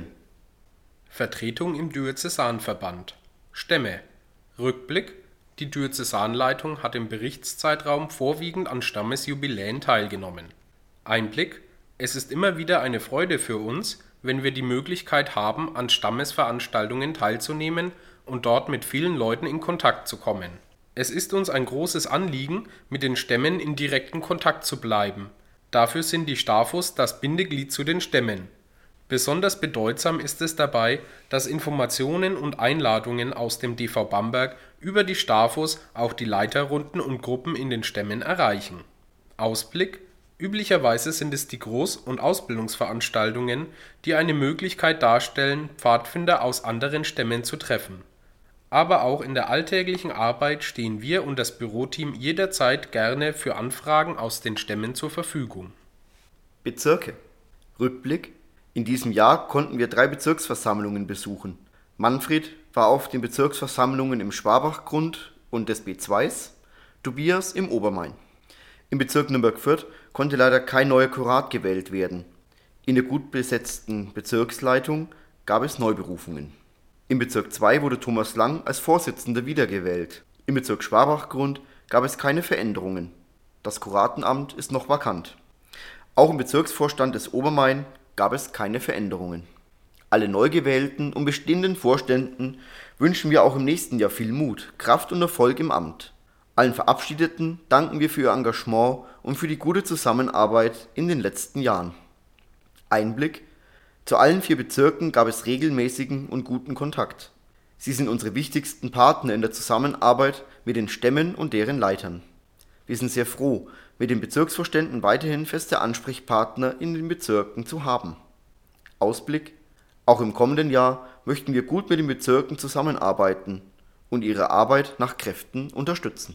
Vertretung im Diözesanverband. Stämme. Rückblick: Die Diözesanleitung hat im Berichtszeitraum vorwiegend an Stammesjubiläen teilgenommen. Einblick: Es ist immer wieder eine Freude für uns, wenn wir die Möglichkeit haben, an Stammesveranstaltungen teilzunehmen und dort mit vielen Leuten in Kontakt zu kommen. Es ist uns ein großes Anliegen, mit den Stämmen in direkten Kontakt zu bleiben. Dafür sind die Stafos das Bindeglied zu den Stämmen. Besonders bedeutsam ist es dabei, dass Informationen und Einladungen aus dem DV Bamberg über die Stafos auch die Leiterrunden und Gruppen in den Stämmen erreichen. Ausblick: Üblicherweise sind es die Groß- und Ausbildungsveranstaltungen, die eine Möglichkeit darstellen, Pfadfinder aus anderen Stämmen zu treffen. Aber auch in der alltäglichen Arbeit stehen wir und das Büroteam jederzeit gerne für Anfragen aus den Stämmen zur Verfügung. Bezirke. Rückblick: In diesem Jahr konnten wir 3 Bezirksversammlungen besuchen. Manfred war auf den Bezirksversammlungen im Schwabachgrund und des B2s, Tobias im Obermain. Im Bezirk Nürnberg-Fürth konnte leider kein neuer Kurat gewählt werden. In der gut besetzten Bezirksleitung gab es Neuberufungen. Im Bezirk 2 wurde Thomas Lang als Vorsitzender wiedergewählt. Im Bezirk Schwabachgrund gab es keine Veränderungen. Das Kuratenamt ist noch vakant. Auch im Bezirksvorstand des Obermain gab es keine Veränderungen. Alle neu gewählten und bestehenden Vorständen wünschen wir auch im nächsten Jahr viel Mut, Kraft und Erfolg im Amt. Allen Verabschiedeten danken wir für ihr Engagement und für die gute Zusammenarbeit in den letzten Jahren. Einblick: Zu allen 4 Bezirken gab es regelmäßigen und guten Kontakt. Sie sind unsere wichtigsten Partner in der Zusammenarbeit mit den Stämmen und deren Leitern. Wir sind sehr froh, mit den Bezirksvorständen weiterhin feste Ansprechpartner in den Bezirken zu haben. Ausblick: Auch im kommenden Jahr möchten wir gut mit den Bezirken zusammenarbeiten und ihre Arbeit nach Kräften unterstützen.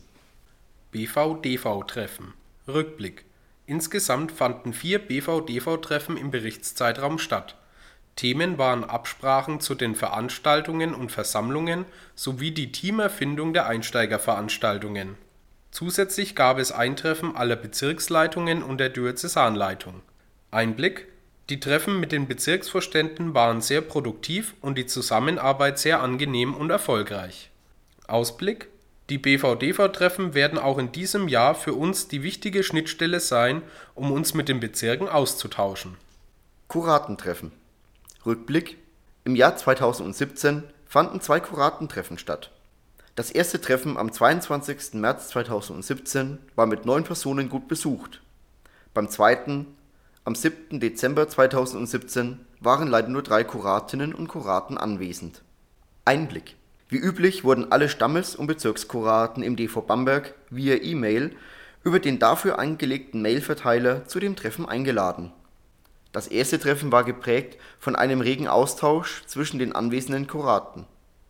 BV-DV-Treffen. Rückblick: Insgesamt fanden 4 BV-DV-Treffen im Berichtszeitraum statt. Themen waren Absprachen zu den Veranstaltungen und Versammlungen sowie die Teamerfindung der Einsteigerveranstaltungen. Zusätzlich gab es Eintreffen aller Bezirksleitungen und der Diözesanleitung. Einblick: Die Treffen mit den Bezirksvorständen waren sehr produktiv und die Zusammenarbeit sehr angenehm und erfolgreich. Ausblick: Die BV-DV-Treffen werden auch in diesem Jahr für uns die wichtige Schnittstelle sein, um uns mit den Bezirken auszutauschen. Kuratentreffen. Rückblick: Im Jahr 2017 fanden 2 Kuratentreffen statt. Das erste Treffen am 22. März 2017 war mit 9 Personen gut besucht. Beim zweiten Am 7. Dezember 2017 waren leider nur 3 Kuratinnen und Kuraten anwesend. Einblick: Wie üblich wurden alle Stammes- und Bezirkskuraten im DV Bamberg via E-Mail über den dafür angelegten Mailverteiler zu dem Treffen eingeladen. Das erste Treffen war geprägt von einem regen Austausch zwischen den anwesenden Kuraten.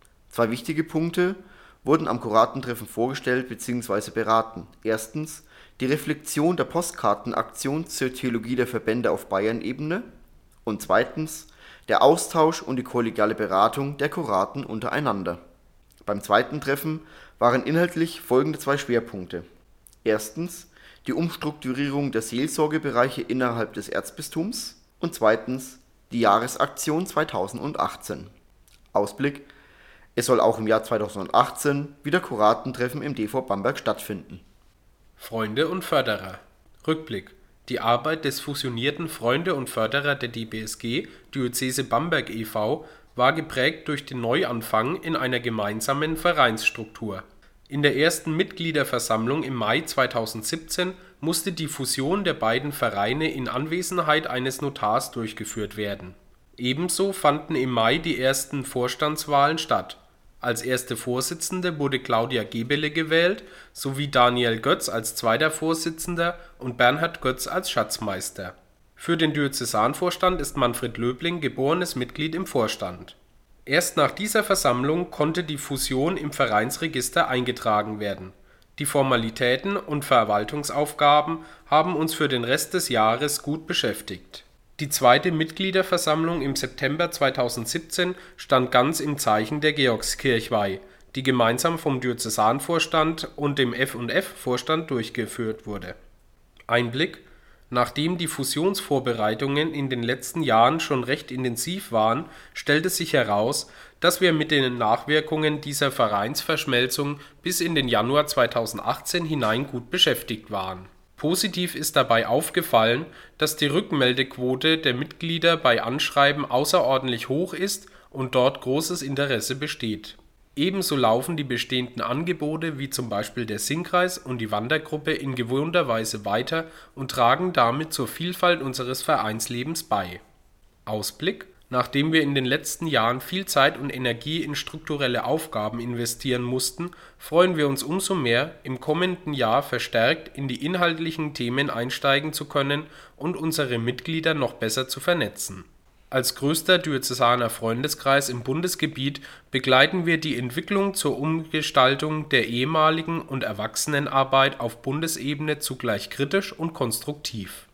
2 wichtige Punkte wurden am Kuratentreffen vorgestellt bzw. beraten. Erstens die Reflexion der Postkartenaktion zur Theologie der Verbände auf Bayern-Ebene und zweitens der Austausch und die kollegiale Beratung der Kuraten untereinander. Beim zweiten Treffen waren inhaltlich folgende 2 Schwerpunkte: Erstens die Umstrukturierung der Seelsorgebereiche innerhalb des Erzbistums und zweitens die Jahresaktion 2018. Ausblick: Es soll auch im Jahr 2018 wieder Kuratentreffen im DV Bamberg stattfinden. Freunde und Förderer. Rückblick: Die Arbeit des fusionierten Freunde und Förderer der DBSG Diözese Bamberg e.V. war geprägt durch den Neuanfang in einer gemeinsamen Vereinsstruktur. In der ersten Mitgliederversammlung im Mai 2017 musste die Fusion der beiden Vereine in Anwesenheit eines Notars durchgeführt werden. Ebenso fanden im Mai die ersten Vorstandswahlen statt. Als erste Vorsitzende wurde Claudia Gebele gewählt, sowie Daniel Götz als zweiter Vorsitzender und Bernhard Götz als Schatzmeister. Für den Diözesanvorstand ist Manfred Löbling geborenes Mitglied im Vorstand. Erst nach dieser Versammlung konnte die Fusion im Vereinsregister eingetragen werden. Die Formalitäten und Verwaltungsaufgaben haben uns für den Rest des Jahres gut beschäftigt. Die zweite Mitgliederversammlung im September 2017 stand ganz im Zeichen der Georgskirchweih, die gemeinsam vom Diözesanvorstand und dem F&F-Vorstand durchgeführt wurde. Einblick: Nachdem die Fusionsvorbereitungen in den letzten Jahren schon recht intensiv waren, stellte sich heraus, dass wir mit den Nachwirkungen dieser Vereinsverschmelzung bis in den Januar 2018 hinein gut beschäftigt waren. Positiv ist dabei aufgefallen, dass die Rückmeldequote der Mitglieder bei Anschreiben außerordentlich hoch ist und dort großes Interesse besteht. Ebenso laufen die bestehenden Angebote wie zum Beispiel der Singkreis und die Wandergruppe in gewohnter Weise weiter und tragen damit zur Vielfalt unseres Vereinslebens bei. Ausblick: Nachdem wir in den letzten Jahren viel Zeit und Energie in strukturelle Aufgaben investieren mussten, freuen wir uns umso mehr, im kommenden Jahr verstärkt in die inhaltlichen Themen einsteigen zu können und unsere Mitglieder noch besser zu vernetzen. Als größter diözesaner Freundeskreis im Bundesgebiet begleiten wir die Entwicklung zur Umgestaltung der ehemaligen und Erwachsenenarbeit auf Bundesebene zugleich kritisch und konstruktiv.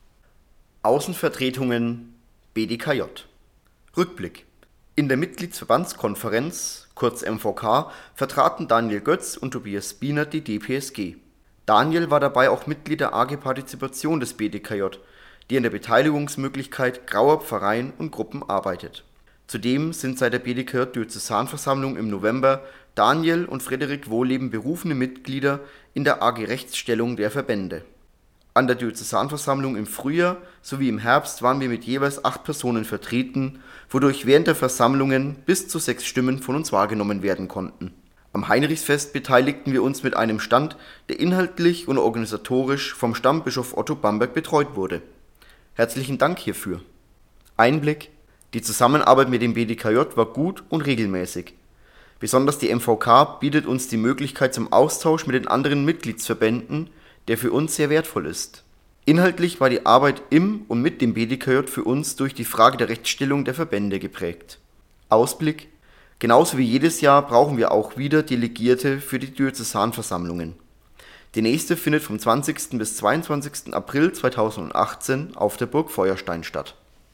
Außenvertretungen BDKJ. Rückblick: In der Mitgliedsverbandskonferenz, kurz MVK, vertraten Daniel Götz und Tobias Bienert die DPSG. Daniel war dabei auch Mitglied der AG Partizipation des BDKJ, die an der Beteiligungsmöglichkeit grauer Pfarreien und Gruppen arbeitet. Zudem sind seit der BDKJ-Diözesanversammlung im November Daniel und Frederik Wohleben berufene Mitglieder in der AG Rechtsstellung der Verbände. An der Diözesanversammlung im Frühjahr sowie im Herbst waren wir mit jeweils 8 Personen vertreten, wodurch während der Versammlungen bis zu 6 Stimmen von uns wahrgenommen werden konnten. Am Heinrichsfest beteiligten wir uns mit einem Stand, der inhaltlich und organisatorisch vom Stammbischof Otto Bamberg betreut wurde. Herzlichen Dank hierfür. Einblick: Die Zusammenarbeit mit dem BDKJ war gut und regelmäßig. Besonders die MVK bietet uns die Möglichkeit zum Austausch mit den anderen Mitgliedsverbänden, der für uns sehr wertvoll ist. Inhaltlich war die Arbeit im und mit dem BDKJ für uns durch die Frage der Rechtsstellung der Verbände geprägt. Ausblick: Genauso wie jedes Jahr brauchen wir auch wieder Delegierte für die Diözesanversammlungen. Die nächste findet vom 20. bis 22. April 2018 auf der Burg Feuerstein statt.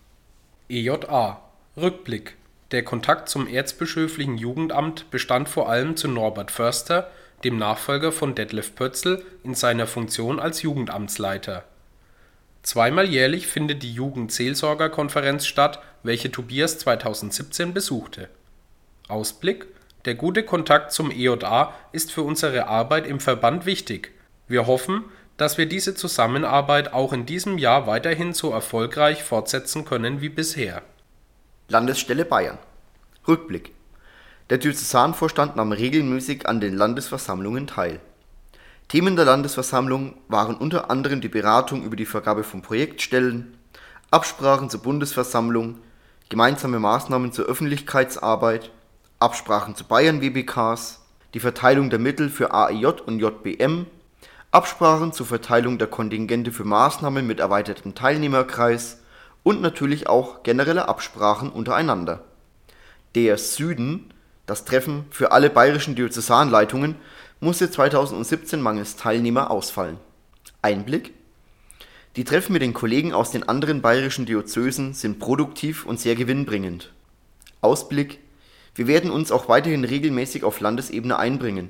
EJA. Rückblick: Der Kontakt zum erzbischöflichen Jugendamt bestand vor allem zu Norbert Förster, dem Nachfolger von Detlef Pötzl in seiner Funktion als Jugendamtsleiter. Zweimal jährlich findet die Jugendseelsorgerkonferenz statt, welche Tobias 2017 besuchte. Ausblick: Der gute Kontakt zum EJA ist für unsere Arbeit im Verband wichtig. Wir hoffen, dass wir diese Zusammenarbeit auch in diesem Jahr weiterhin so erfolgreich fortsetzen können wie bisher. Landesstelle Bayern. Rückblick: Der Diözesanvorstand nahm regelmäßig an den Landesversammlungen teil. Themen der Landesversammlung waren unter anderem die Beratung über die Vergabe von Projektstellen, Absprachen zur Bundesversammlung, gemeinsame Maßnahmen zur Öffentlichkeitsarbeit, Absprachen zu Bayern-WBKs, die Verteilung der Mittel für AEJ und JBM, Absprachen zur Verteilung der Kontingente für Maßnahmen mit erweitertem Teilnehmerkreis und natürlich auch generelle Absprachen untereinander. Der Süden, das Treffen für alle bayerischen Diözesanleitungen, musste 2017 mangels Teilnehmer ausfallen. Einblick: Die Treffen mit den Kollegen aus den anderen bayerischen Diözesen sind produktiv und sehr gewinnbringend. Ausblick: Wir werden uns auch weiterhin regelmäßig auf Landesebene einbringen.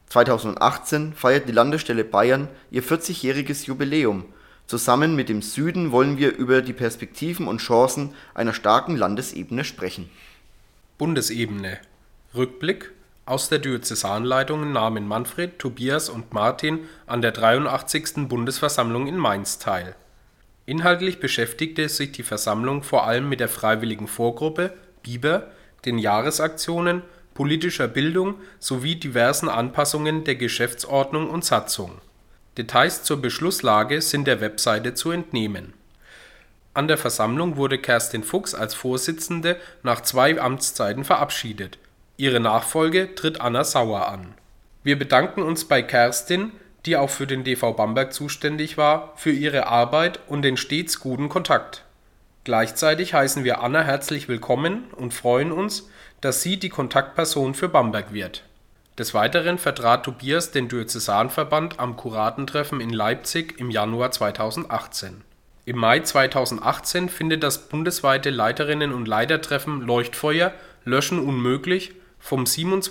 2018 feiert die Landesstelle Bayern ihr 40-jähriges Jubiläum. Zusammen mit dem Süden wollen wir über die Perspektiven und Chancen einer starken Landesebene sprechen. Bundesebene. Rückblick. Aus der Diözesanleitung nahmen Manfred, Tobias und Martin an der 83. Bundesversammlung in Mainz teil. Inhaltlich beschäftigte sich die Versammlung vor allem mit der Freiwilligen Vorgruppe (BIBER), den Jahresaktionen, politischer Bildung sowie diversen Anpassungen der Geschäftsordnung und Satzung. Details zur Beschlusslage sind der Webseite zu entnehmen. An der Versammlung wurde Kerstin Fuchs als Vorsitzende nach 2 Amtszeiten verabschiedet. Ihre Nachfolge tritt Anna Sauer an. Wir bedanken uns bei Kerstin, die auch für den DV Bamberg zuständig war, für ihre Arbeit und den stets guten Kontakt. Gleichzeitig heißen wir Anna herzlich willkommen und freuen uns, dass sie die Kontaktperson für Bamberg wird. Des Weiteren vertrat Tobias den Diözesanverband am Kuratentreffen in Leipzig im Januar 2018. Im Mai 2018 findet das bundesweite Leiterinnen- und Leitertreffen Leuchtfeuer – Löschen unmöglich vom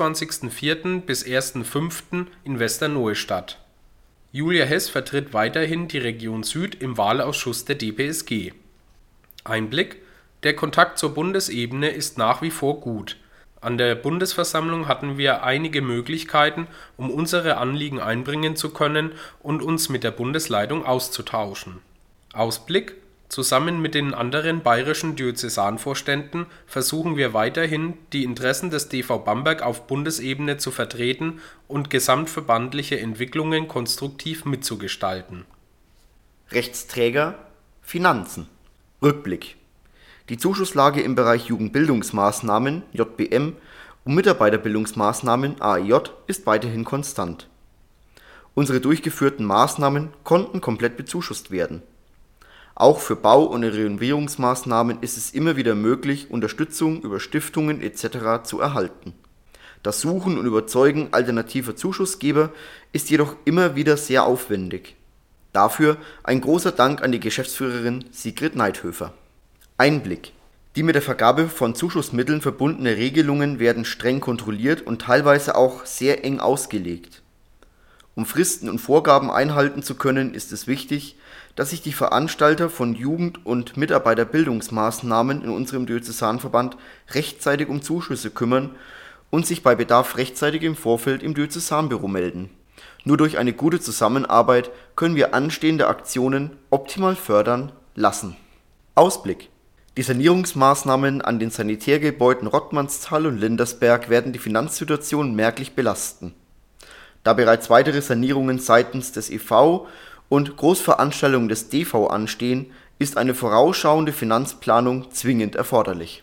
27.04. bis 1.05. in Westernohe statt. Julia Hess vertritt weiterhin die Region Süd im Wahlausschuss der DPSG. Einblick: Der Kontakt zur Bundesebene ist nach wie vor gut. An der Bundesversammlung hatten wir einige Möglichkeiten, um unsere Anliegen einbringen zu können und uns mit der Bundesleitung auszutauschen. Ausblick: Zusammen mit den anderen bayerischen Diözesanvorständen versuchen wir weiterhin, die Interessen des DV Bamberg auf Bundesebene zu vertreten und gesamtverbandliche Entwicklungen konstruktiv mitzugestalten. Rechtsträger: Finanzen. Rückblick: Die Zuschusslage im Bereich Jugendbildungsmaßnahmen (JBM) und Mitarbeiterbildungsmaßnahmen (AEJ) ist weiterhin konstant. Unsere durchgeführten Maßnahmen konnten komplett bezuschusst werden. Auch für Bau- und Renovierungsmaßnahmen ist es immer wieder möglich, Unterstützung über Stiftungen etc. zu erhalten. Das Suchen und Überzeugen alternativer Zuschussgeber ist jedoch immer wieder sehr aufwendig. Dafür ein großer Dank an die Geschäftsführerin Sigrid Neithöfer. Einblick: Die mit der Vergabe von Zuschussmitteln verbundene Regelungen werden streng kontrolliert und teilweise auch sehr eng ausgelegt. Um Fristen und Vorgaben einhalten zu können, ist es wichtig, dass sich die Veranstalter von Jugend- und Mitarbeiterbildungsmaßnahmen in unserem Diözesanverband rechtzeitig um Zuschüsse kümmern und sich bei Bedarf rechtzeitig im Vorfeld im Diözesanbüro melden. Nur durch eine gute Zusammenarbeit können wir anstehende Aktionen optimal fördern lassen. Ausblick: Die Sanierungsmaßnahmen an den Sanitärgebäuden Rottmannsthal und Lindersberg werden die Finanzsituation merklich belasten. Da bereits weitere Sanierungen seitens des e.V. und Großveranstaltungen des DV anstehen, ist eine vorausschauende Finanzplanung zwingend erforderlich.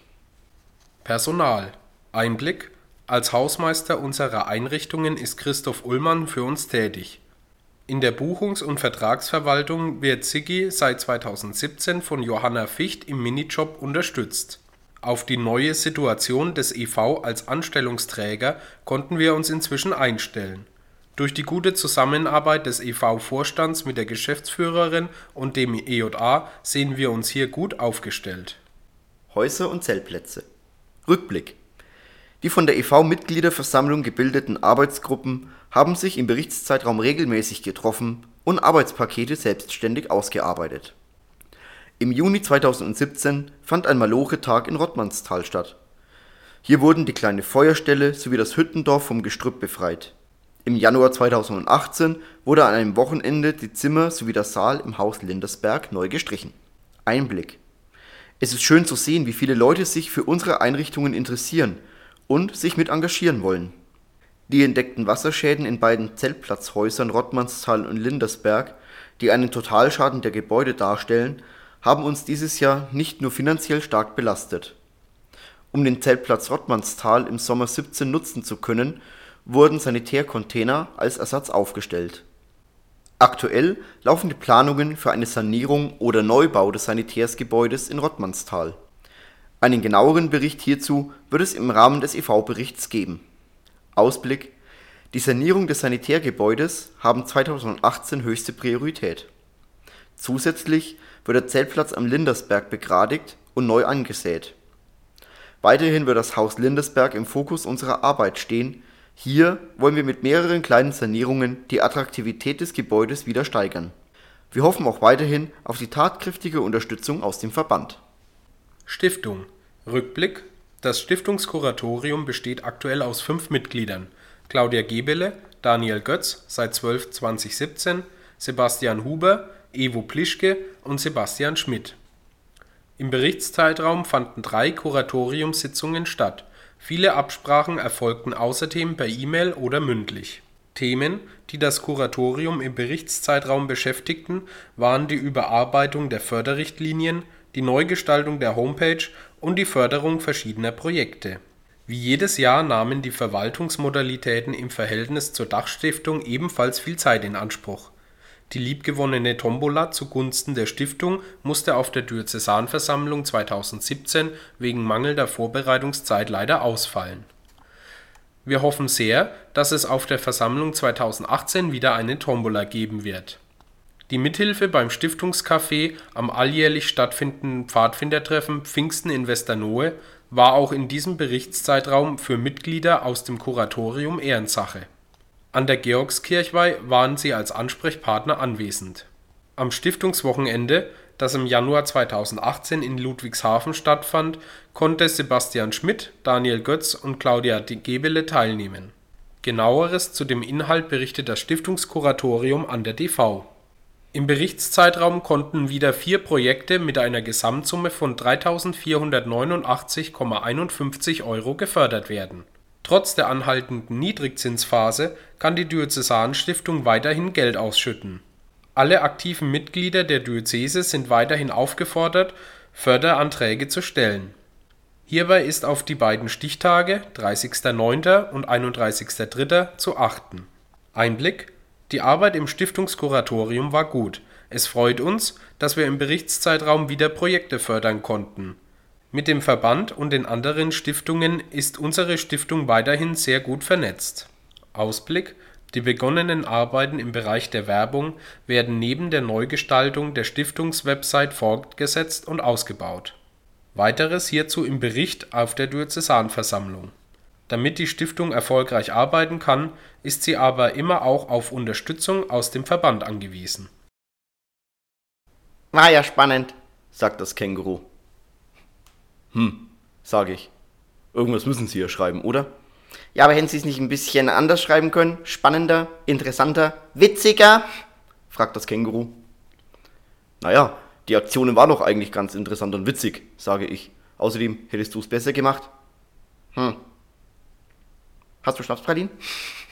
Personal. Einblick: Als Hausmeister unserer Einrichtungen ist Christoph Ullmann für uns tätig. In der Buchungs- und Vertragsverwaltung wird Siggi seit 2017 von Johanna Ficht im Minijob unterstützt. Auf die neue Situation des e.V. als Anstellungsträger konnten wir uns inzwischen einstellen. Durch die gute Zusammenarbeit des e.V.-Vorstands mit der Geschäftsführerin und dem EJA sehen wir uns hier gut aufgestellt. Häuser und Zeltplätze. Rückblick: Die von der e.V.-Mitgliederversammlung gebildeten Arbeitsgruppen haben sich im Berichtszeitraum regelmäßig getroffen und Arbeitspakete selbstständig ausgearbeitet. Im Juni 2017 fand ein Maloche-Tag in Rottmannsthal statt. Hier wurden die kleine Feuerstelle sowie das Hüttendorf vom Gestrüpp befreit. Im Januar 2018 wurde an einem Wochenende die Zimmer sowie der Saal im Haus Lindersberg neu gestrichen. Einblick: Es ist schön zu sehen, wie viele Leute sich für unsere Einrichtungen interessieren und sich mit engagieren wollen. Die entdeckten Wasserschäden in beiden Zeltplatzhäusern Rottmannsthal und Lindersberg, die einen Totalschaden der Gebäude darstellen, haben uns dieses Jahr nicht nur finanziell stark belastet. Um den Zeltplatz Rottmannsthal im Sommer 17 nutzen zu können, wurden Sanitärcontainer als Ersatz aufgestellt. Aktuell laufen die Planungen für eine Sanierung oder Neubau des Sanitärsgebäudes in Rottmannsthal. Einen genaueren Bericht hierzu wird es im Rahmen des EV-Berichts geben. Ausblick: Die Sanierung des Sanitärgebäudes haben 2018 höchste Priorität. Zusätzlich wird der Zeltplatz am Lindersberg begradigt und neu angesät. Weiterhin wird das Haus Lindersberg im Fokus unserer Arbeit stehen. Hier wollen wir mit mehreren kleinen Sanierungen die Attraktivität des Gebäudes wieder steigern. Wir hoffen auch weiterhin auf die tatkräftige Unterstützung aus dem Verband. Stiftung. Rückblick: Das Stiftungskuratorium besteht aktuell aus 5 Mitgliedern: Claudia Gebele, Daniel Götz seit 12/2017, Sebastian Huber, Evo Plischke und Sebastian Schmidt. Im Berichtszeitraum fanden 3 Kuratoriumssitzungen statt. Viele Absprachen erfolgten außerdem per E-Mail oder mündlich. Themen, die das Kuratorium im Berichtszeitraum beschäftigten, waren die Überarbeitung der Förderrichtlinien, die Neugestaltung der Homepage und die Förderung verschiedener Projekte. Wie jedes Jahr nahmen die Verwaltungsmodalitäten im Verhältnis zur Dachstiftung ebenfalls viel Zeit in Anspruch. Die liebgewonnene Tombola zugunsten der Stiftung musste auf der Diözesanversammlung 2017 wegen mangelnder Vorbereitungszeit leider ausfallen. Wir hoffen sehr, dass es auf der Versammlung 2018 wieder eine Tombola geben wird. Die Mithilfe beim Stiftungscafé am alljährlich stattfindenden Pfadfindertreffen Pfingsten in Westernohe war auch in diesem Berichtszeitraum für Mitglieder aus dem Kuratorium Ehrensache. An der Georgskirchweih waren sie als Ansprechpartner anwesend. Am Stiftungswochenende, das im Januar 2018 in Ludwigshafen stattfand, konnte Sebastian Schmidt, Daniel Götz und Claudia Gebele teilnehmen. Genaueres zu dem Inhalt berichtet das Stiftungskuratorium an der DV. Im Berichtszeitraum konnten wieder 4 Projekte mit einer Gesamtsumme von 3.489,51 € gefördert werden. Trotz der anhaltenden Niedrigzinsphase kann die Diözesanstiftung weiterhin Geld ausschütten. Alle aktiven Mitglieder der Diözese sind weiterhin aufgefordert, Förderanträge zu stellen. Hierbei ist auf die beiden Stichtage 30.09. und 31.03. zu achten. Einblick: Die Arbeit im Stiftungskuratorium war gut. Es freut uns, dass wir im Berichtszeitraum wieder Projekte fördern konnten. Mit dem Verband und den anderen Stiftungen ist unsere Stiftung weiterhin sehr gut vernetzt. Ausblick: Die begonnenen Arbeiten im Bereich der Werbung werden neben der Neugestaltung der Stiftungswebsite fortgesetzt und ausgebaut. Weiteres hierzu im Bericht auf der Diözesanversammlung. Damit die Stiftung erfolgreich arbeiten kann, ist sie aber immer auch auf Unterstützung aus dem Verband angewiesen. War ja spannend, sagt das Känguru. Sage ich. Irgendwas müssen Sie ja schreiben, oder? Ja, aber hätten Sie es nicht ein bisschen anders schreiben können? Spannender, interessanter, witziger? Fragt das Känguru. Naja, die Aktionen waren doch eigentlich ganz interessant und witzig, sage ich. Außerdem hättest du es besser gemacht. Hast du Schnapspralinen?